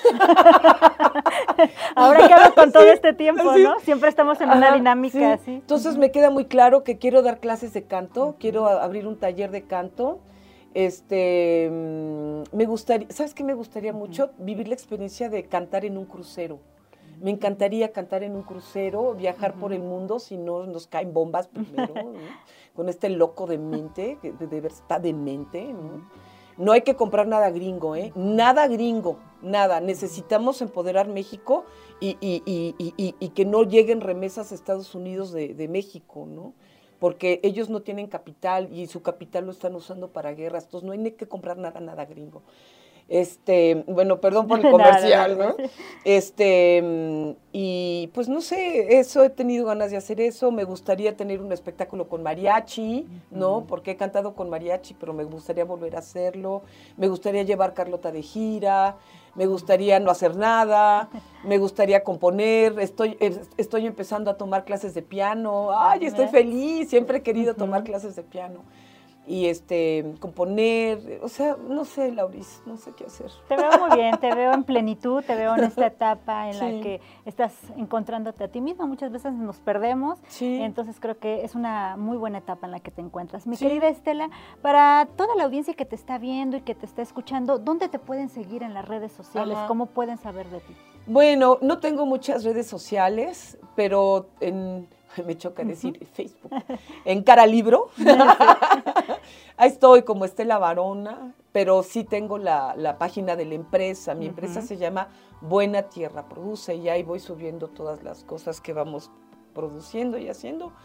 Ahora que hago con todo este tiempo, ¿sí? ¿No? Siempre estamos en una Ajá, dinámica sí. así. Entonces, uh-huh. me queda muy claro que quiero dar clases de canto, uh-huh. quiero abrir un taller de canto. Este, me gustaría, ¿sabes qué me gustaría uh-huh. mucho? Vivir la experiencia de cantar en un crucero. Me encantaría cantar en un crucero, viajar uh-huh. por el mundo, si no nos caen bombas primero, ¿no? Con este loco de mente, que de, de ver está demente, ¿no? Uh-huh. No hay que comprar nada gringo, ¿eh? Nada gringo, nada. Necesitamos empoderar México y, y, y, y, y que no lleguen remesas a Estados Unidos de, de México, ¿no? Porque ellos no tienen capital y su capital lo están usando para guerras. Entonces no hay ni que comprar nada, nada gringo. Este, bueno, perdón por el comercial, ¿no? Este, y pues no sé, eso, he tenido ganas de hacer eso, me gustaría tener un espectáculo con mariachi, ¿no? Uh-huh. Porque he cantado con mariachi, pero me gustaría volver a hacerlo, me gustaría llevar Carlota de gira, me gustaría no hacer nada, me gustaría componer, estoy, estoy empezando a tomar clases de piano, ay, estoy feliz, siempre he querido tomar uh-huh. clases de piano. Y este, componer, o sea, no sé, Lauris, no sé qué hacer. Te veo muy bien, te veo en plenitud, te veo en esta etapa en sí. la que estás encontrándote a ti misma. Muchas veces nos perdemos, sí. entonces creo que es una muy buena etapa en la que te encuentras. Mi sí. querida Estela, para toda la audiencia que te está viendo y que te está escuchando, ¿dónde te pueden seguir en las redes sociales? Ajá. ¿Cómo pueden saber de ti? Bueno, no tengo muchas redes sociales, pero en... me choca decir uh-huh. Facebook, en Cara Libro, ahí estoy como Estela Varona, pero sí tengo la, la página de la empresa, mi uh-huh. empresa se llama Buena Tierra Produce y ahí voy subiendo todas las cosas que vamos produciendo y haciendo.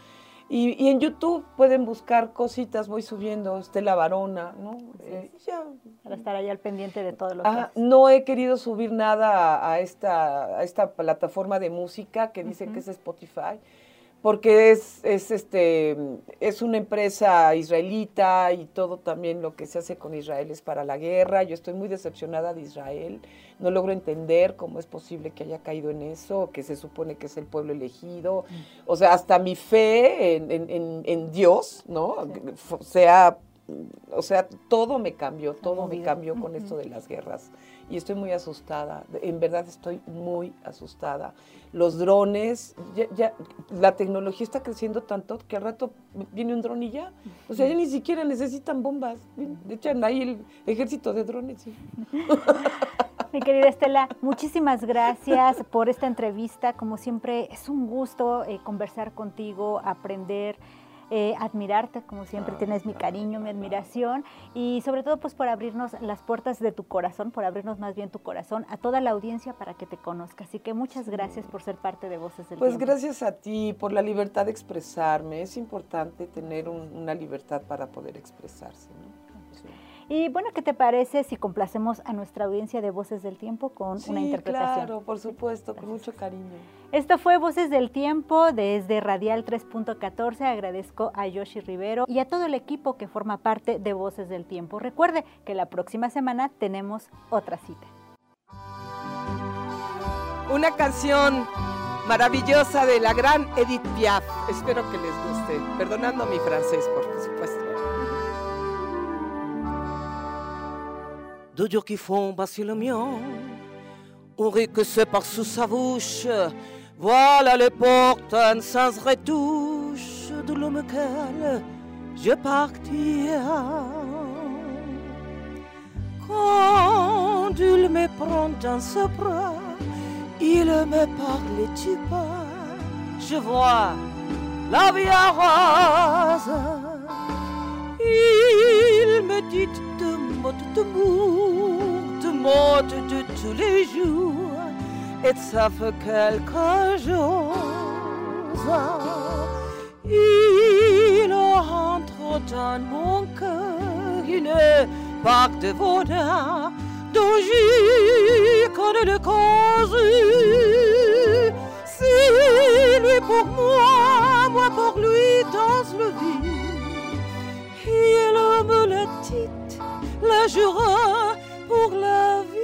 Y, y en YouTube pueden buscar cositas, voy subiendo, Estela Varona, ¿no? Eh, ya. Para estar ahí al pendiente de todo lo Ah, que haces. no he querido subir nada a, a, esta, a esta plataforma de música que dice uh-huh. que es Spotify, porque es, es, este, es una empresa israelita y todo también lo que se hace con Israel es para la guerra. Yo estoy muy decepcionada de Israel, no logro entender cómo es posible que haya caído en eso, que se supone que es el pueblo elegido. O sea, hasta mi fe en, en, en, en Dios, ¿no? Sí. Sea, o sea, todo me cambió, todo me cambió con uh-huh. esto de las guerras. Y estoy muy asustada, en verdad estoy muy asustada. Los drones, ya, ya, la tecnología está creciendo tanto que al rato viene un dron y ya. O sea, ya ni siquiera necesitan bombas. Echan ahí el ejército de drones. ¿Sí? Mi querida Estela, muchísimas gracias por esta entrevista. Como siempre, es un gusto eh, conversar contigo, aprender, Eh, admirarte, como siempre tienes mi cariño, mi admiración y sobre todo pues por abrirnos las puertas de tu corazón, por abrirnos más bien tu corazón a toda la audiencia para que te conozca. Así que muchas gracias por ser parte de Voces del Pues Tiempo. Gracias a ti por la libertad de expresarme. Es importante tener un, una libertad para poder expresarse, ¿no? Sí. Y bueno, ¿qué te parece si complacemos a nuestra audiencia de Voces del Tiempo con sí, una interpretación? Claro, por supuesto, con mucho cariño. Esto fue Voces del Tiempo desde Radial tres punto catorce. Agradezco a Yoshi Rivero y a todo el equipo que forma parte de Voces del Tiempo. Recuerde que la próxima semana tenemos otra cita. Una canción maravillosa de la gran Edith Piaf. Espero que les guste. Perdonando mi francés, por supuesto. Deux jours qui font passer le mien, on rit que c'est par sous sa bouche. Voilà les portes sans retouche de l'homme auquel je partirai. Quand il me prend dans ses bras, il me parle tu pas. Je vois la vie rose. Il me dit de mots d'amour, de mots de tous les jours, et ça fait quelque chose. Il rentre dans mon cœur une vague de bonheur dont j'y connais le cause. C'est lui pour moi, moi pour lui dans le vide. Il me le dit, la jura pour la vie.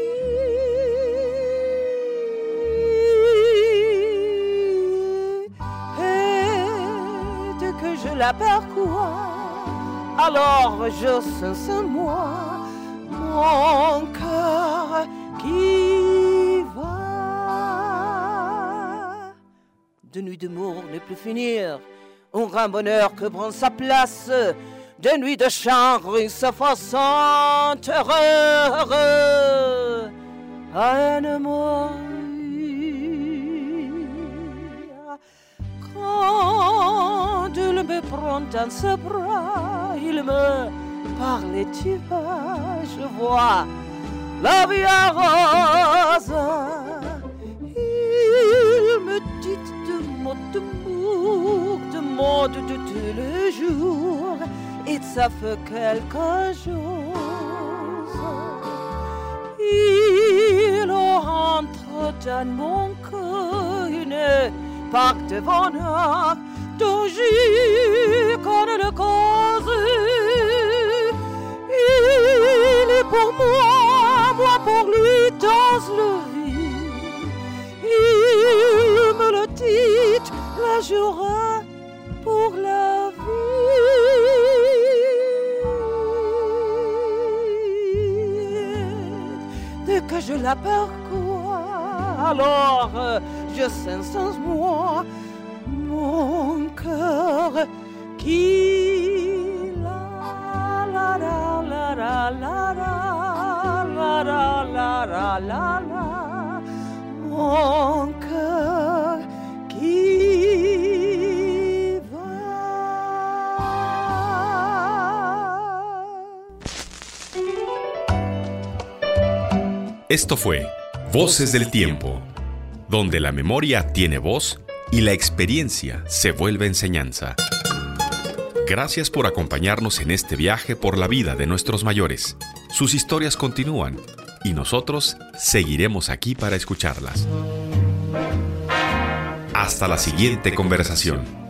Et dès que je la parcours, alors je sens en moi mon cœur qui va. De nuit d'amour ne plus finir, un grand bonheur que prend sa place. De nuit de chant, se façon heureux, heureux, à un amour. Quand il me prend dans ses bras, il me parle, tu vas, je vois la vie rose. Il me dit de mots d'amour, de mots de tous les jours. Et ça fait quelque chose. Il rentre dans mon cœur une vague de bonheur dont j'y connais le cause. Il est pour moi, moi pour lui dans le vide. Il me le dit, la jura pour la vie. Que je la parcours, alors je sens sans moi mon cœur qui la la la la la la la la la la la la mon cœur qui va. Esto fue Voces del Tiempo, donde la memoria tiene voz y la experiencia se vuelve enseñanza. Gracias por acompañarnos en este viaje por la vida de nuestros mayores. Sus historias continúan y nosotros seguiremos aquí para escucharlas. Hasta la siguiente conversación.